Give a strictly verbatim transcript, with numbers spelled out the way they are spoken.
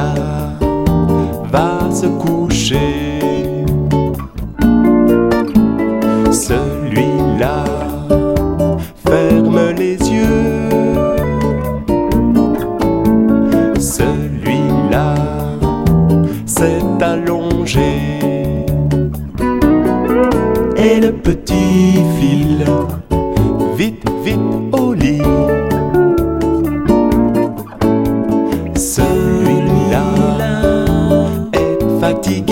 Celui-là va se coucher. Celui-là ferme les yeux. Celui-là s'est allongé. Et le petit file vite, vite au lit. Celui-là est fatigué.